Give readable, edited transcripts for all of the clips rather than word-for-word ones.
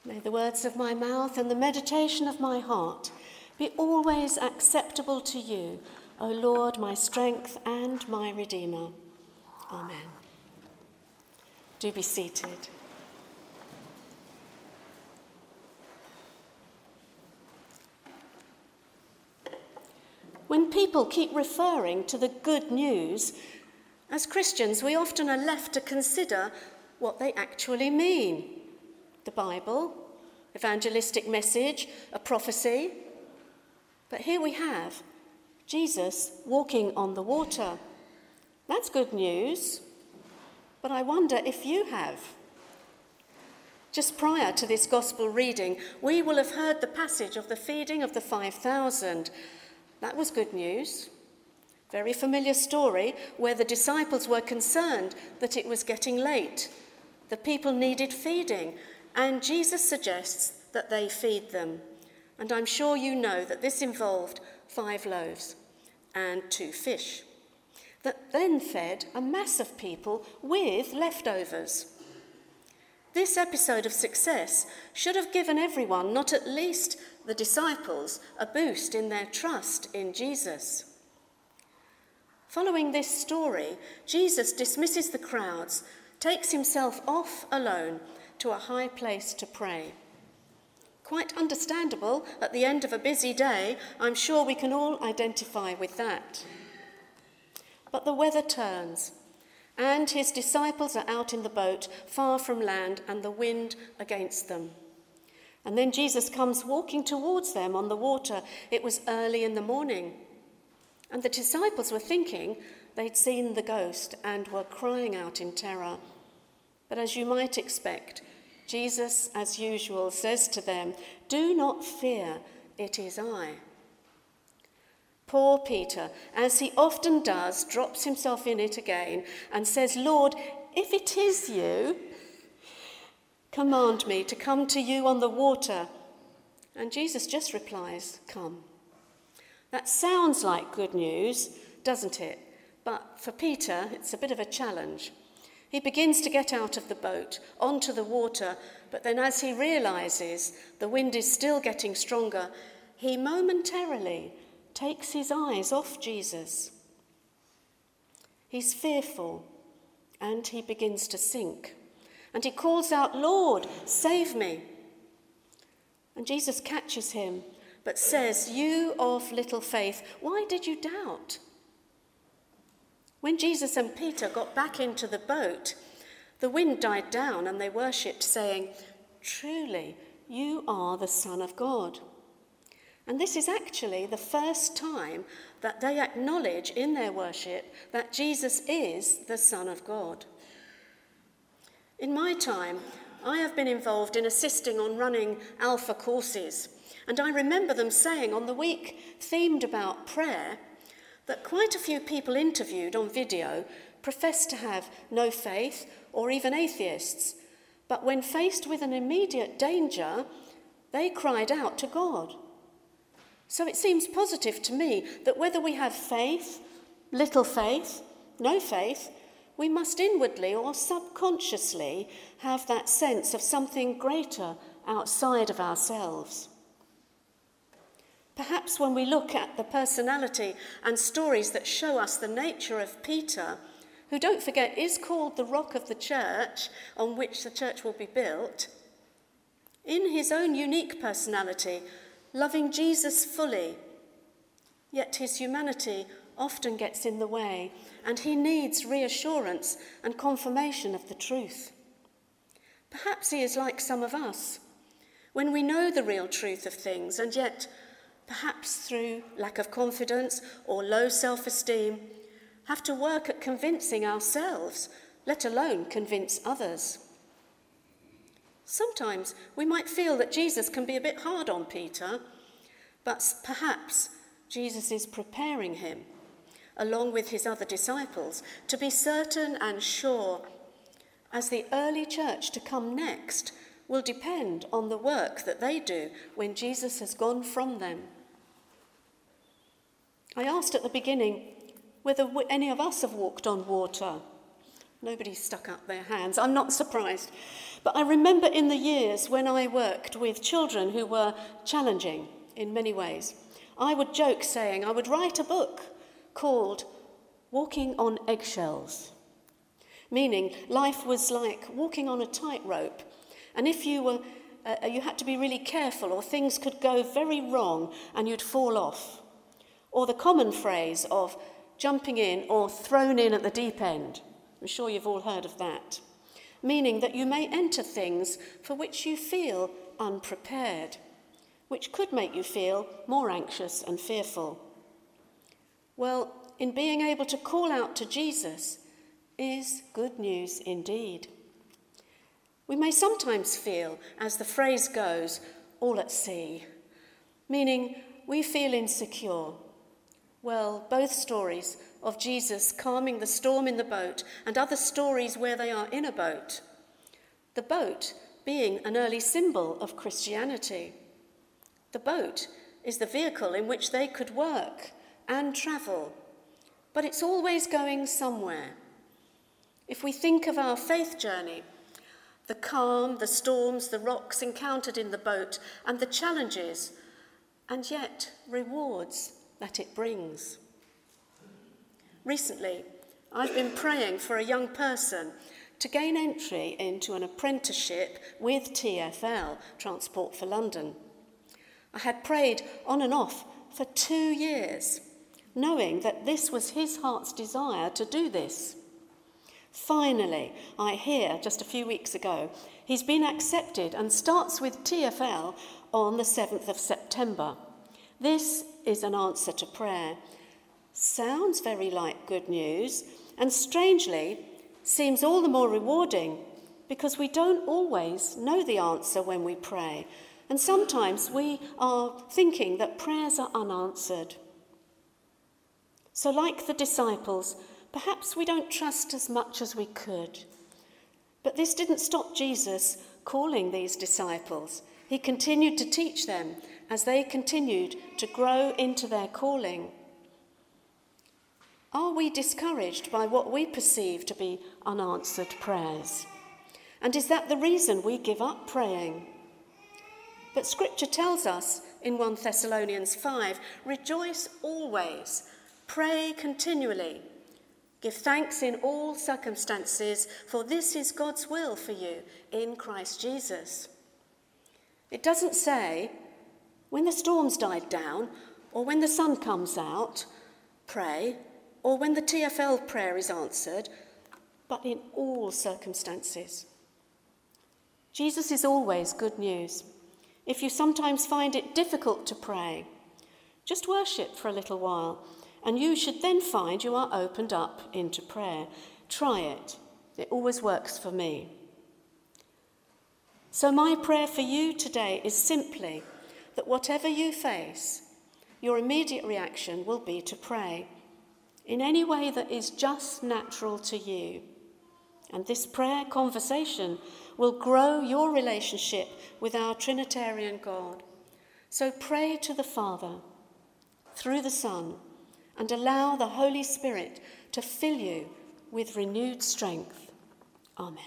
May the words of my mouth and the meditation of my heart be always acceptable to you, O Lord, my strength and my Redeemer. Amen. Do be seated. When people keep referring to the good news, as Christians, we often are left to consider what they actually mean. The Bible, evangelistic message, a prophecy. But here we have Jesus walking on the water. That's good news. But I wonder if you have. Just prior to this gospel reading, we will have heard the passage of the feeding of the 5,000. That was good news. Very familiar story where the disciples were concerned that it was getting late. The people needed feeding, and Jesus suggests that they feed them. And I'm sure you know that this involved 5 loaves and 2 fish that then fed a mass of people with leftovers. This episode of success should have given everyone, not at least the disciples, a boost in their trust in Jesus. Following this story, Jesus dismisses the crowds, takes himself off alone to a high place to pray. Quite understandable at the end of a busy day. I'm sure we can all identify with that. But the weather turns, and his disciples are out in the boat, far from land, and the wind against them. And then Jesus comes walking towards them on the water. It was early in the morning, and the disciples were thinking they'd seen the ghost and were crying out in terror. But as you might expect, Jesus, as usual, says to them, "Do not fear, it is I." Poor Peter, as he often does, drops himself in it again and says, "Lord, if it is you, command me to come to you on the water." And Jesus just replies, "Come." That sounds like good news, doesn't it? But for Peter, it's a bit of a challenge. He begins to get out of the boat, onto the water, but then as he realises the wind is still getting stronger, he momentarily takes his eyes off Jesus. He's fearful, and he begins to sink. And he calls out, "Lord, save me." And Jesus catches him, but says, "You of little faith, why did you doubt?" When Jesus and Peter got back into the boat, the wind died down and they worshipped, saying, "Truly, you are the Son of God." And this is actually the first time that they acknowledge in their worship that Jesus is the Son of God. In my time, I have been involved in assisting on running Alpha courses, and I remember them saying on the week themed about prayer that quite a few people interviewed on video professed to have no faith or even atheists, but when faced with an immediate danger, they cried out to God. So it seems positive to me that whether we have faith, little faith, no faith, we must inwardly or subconsciously have that sense of something greater outside of ourselves. Perhaps when we look at the personality and stories that show us the nature of Peter, who, don't forget, is called the rock of the church on which the church will be built, in his own unique personality, loving Jesus fully, yet his humanity often gets in the way, and he needs reassurance and confirmation of the truth. Perhaps he is like some of us, when we know the real truth of things, and yet, perhaps through lack of confidence or low self-esteem, have to work at convincing ourselves, let alone convince others. Sometimes we might feel that Jesus can be a bit hard on Peter, but perhaps Jesus is preparing him, along with his other disciples, to be certain and sure, as the early church to come next will depend on the work that they do when Jesus has gone from them. I asked at the beginning whether any of us have walked on water. Nobody stuck up their hands. I'm not surprised. But I remember in the years when I worked with children who were challenging in many ways, I would joke saying I would write a book called Walking on Eggshells, meaning life was like walking on a tightrope, and if you had to be really careful, or things could go very wrong and you'd fall off. Or the common phrase of jumping in or thrown in at the deep end. I'm sure you've all heard of that. Meaning that you may enter things for which you feel unprepared, which could make you feel more anxious and fearful. Well, in being able to call out to Jesus is good news indeed. We may sometimes feel, as the phrase goes, all at sea, meaning we feel insecure. Well, both stories of Jesus calming the storm in the boat and other stories where they are in a boat, the boat being an early symbol of Christianity. The boat is the vehicle in which they could work and travel, but it's always going somewhere. If we think of our faith journey, the calm, the storms, the rocks encountered in the boat, and the challenges, and yet rewards that it brings. Recently, I've been praying for a young person to gain entry into an apprenticeship with TfL, Transport for London. I had prayed on and off for 2 years, knowing that this was his heart's desire to do this. Finally, I hear just a few weeks ago, he's been accepted and starts with TfL on the 7th of September. This is an answer to prayer. Sounds very like good news, and strangely, seems all the more rewarding because we don't always know the answer when we pray, and sometimes we are thinking that prayers are unanswered. So like the disciples, perhaps we don't trust as much as we could. But this didn't stop Jesus calling these disciples. He continued to teach them as they continued to grow into their calling. Are we discouraged by what we perceive to be unanswered prayers? And is that the reason we give up praying? But Scripture tells us in 1 Thessalonians 5, rejoice always, pray continually, give thanks in all circumstances, for this is God's will for you in Christ Jesus. It doesn't say, when the storm's died down, or when the sun comes out, pray, or when the TfL prayer is answered, but in all circumstances. Jesus is always good news. If you sometimes find it difficult to pray, just worship for a little while, and you should then find you are opened up into prayer. Try it. It always works for me. So my prayer for you today is simply that whatever you face, your immediate reaction will be to pray in any way that is just natural to you. And this prayer conversation will grow your relationship with our Trinitarian God. So pray to the Father through the Son and allow the Holy Spirit to fill you with renewed strength. Amen.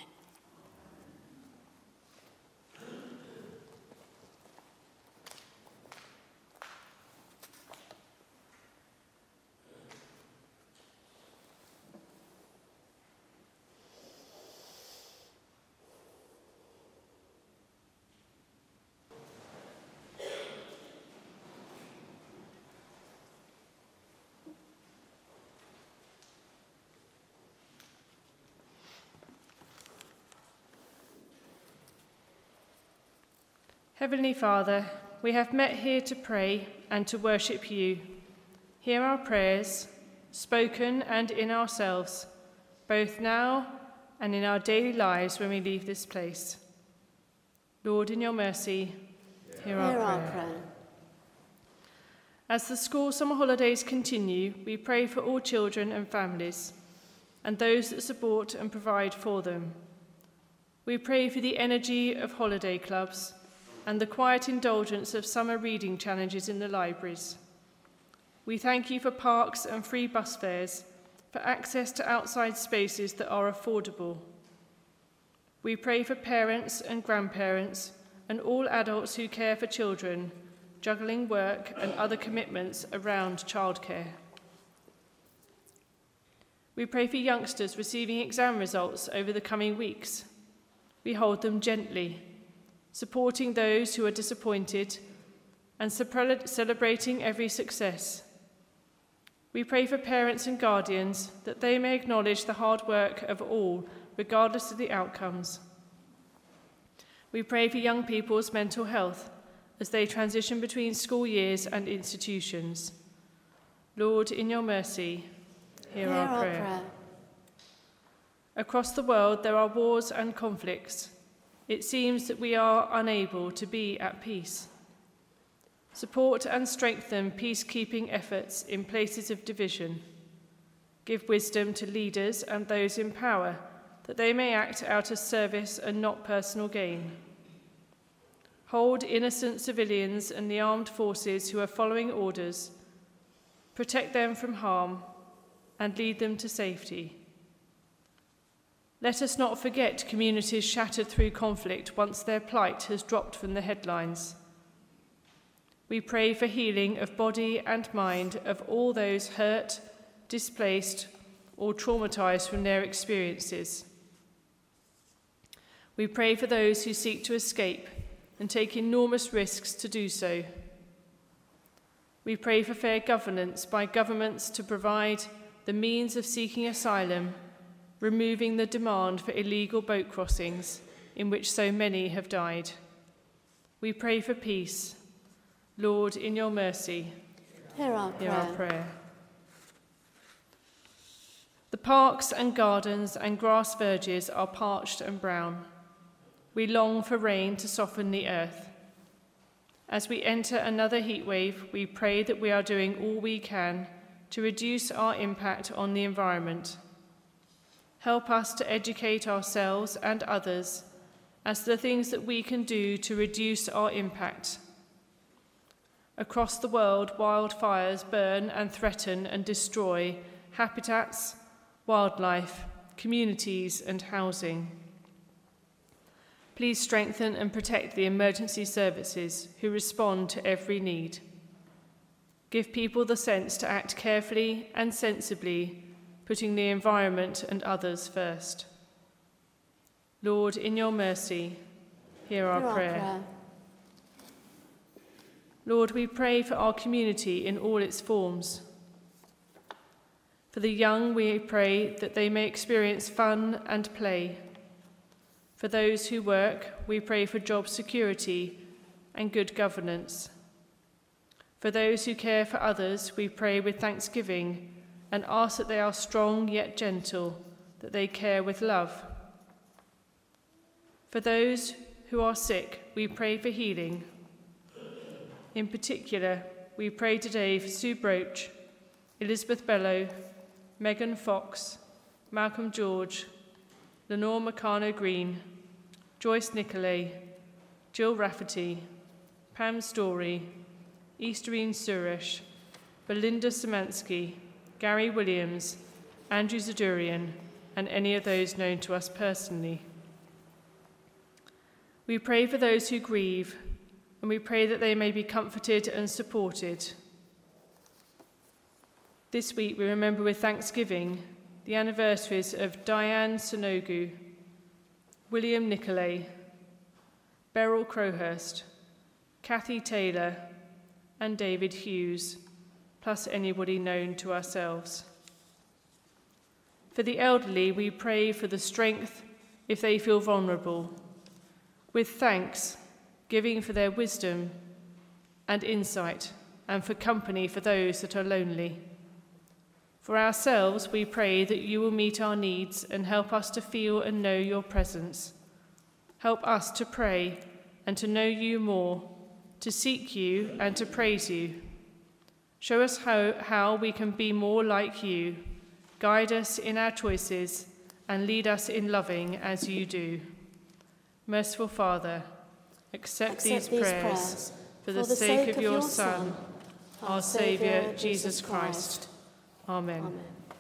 Heavenly Father, we have met here to pray and to worship you. Hear our prayers, spoken and in ourselves, both now and in our daily lives when we leave this place. Lord, in your mercy, hear our prayer. As the school summer holidays continue, we pray for all children and families, and those that support and provide for them. We pray for the energy of holiday clubs, and the quiet indulgence of summer reading challenges in the libraries. We thank you for parks and free bus fares, for access to outside spaces that are affordable. We pray for parents and grandparents and all adults who care for children, juggling work and other commitments around childcare. We pray for youngsters receiving exam results over the coming weeks. We hold them gently, supporting those who are disappointed and celebrating every success. We pray for parents and guardians that they may acknowledge the hard work of all, regardless of the outcomes. We pray for young people's mental health as they transition between school years and institutions. Lord, in your mercy, hear our prayer. Across the world, there are wars and conflicts. It seems that we are unable to be at peace. Support and strengthen peacekeeping efforts in places of division. Give wisdom to leaders and those in power, that they may act out of service and not personal gain. Hold innocent civilians and the armed forces who are following orders. Protect them from harm and lead them to safety. Let us not forget communities shattered through conflict once their plight has dropped from the headlines. We pray for healing of body and mind of all those hurt, displaced, or traumatized from their experiences. We pray for those who seek to escape and take enormous risks to do so. We pray for fair governance by governments to provide the means of seeking asylum, removing the demand for illegal boat crossings in which so many have died. We pray for peace. Lord, in your mercy, hear our prayer. The parks and gardens and grass verges are parched and brown. We long for rain to soften the earth. As we enter another heat wave, we pray that we are doing all we can to reduce our impact on the environment. Help us to educate ourselves and others as to the things that we can do to reduce our impact. Across the world, wildfires burn and threaten and destroy habitats, wildlife, communities, and housing. Please strengthen and protect the emergency services who respond to every need. Give people the sense to act carefully and sensibly, putting the environment and others first. Lord, in your mercy, hear our prayer. Lord, we pray for our community in all its forms. For the young, we pray that they may experience fun and play. For those who work, we pray for job security and good governance. For those who care for others, we pray with thanksgiving and ask that they are strong yet gentle, that they care with love. For those who are sick, we pray for healing. In particular, we pray today for Sue Broach, Elizabeth Bellow, Megan Fox, Malcolm George, Lenore Meccano-Green, Joyce Nicolay, Jill Rafferty, Pam Story, Easterine Suresh, Belinda Szymanski, Gary Williams, Andrew Zadurian, and any of those known to us personally. We pray for those who grieve, and we pray that they may be comforted and supported. This week we remember with thanksgiving the anniversaries of Diane Sonogu, William Nicolay, Beryl Crowhurst, Kathy Taylor, and David Hughes, plus anybody known to ourselves. For the elderly, we pray for the strength if they feel vulnerable, with thanks, giving for their wisdom and insight, and for company for those that are lonely. For ourselves, we pray that you will meet our needs and help us to feel and know your presence. Help us to pray and to know you more, to seek you and to praise you. Show us how we can be more like you. Guide us in our choices and lead us in loving as you do. Merciful Father, accept these prayers for the sake of your Son, our Saviour, Jesus Christ. Amen.